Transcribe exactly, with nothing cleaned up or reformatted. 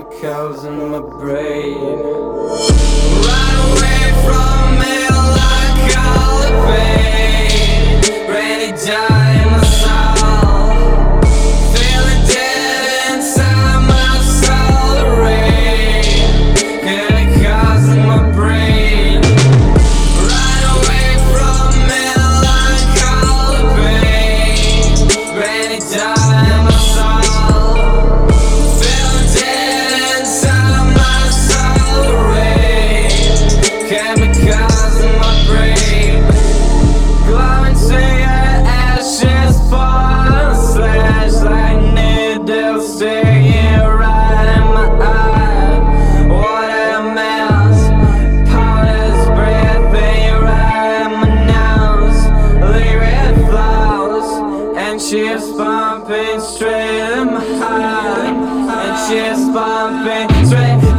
chemicals in my brain. Run away from me like all the pain. Rainy day in my soul, feeling dead inside my soul. The rain, chemicals in my brain. Run away from me like all the pain. Rainy day in my soul. Chemicals in my brain, glowing cigarette ashes, falling slash like needles, sticking right in my eye. Watermelons, powders, breathing right in my nose. Lyric flows, and she's pumping straight in my heart, and she's pumping straight.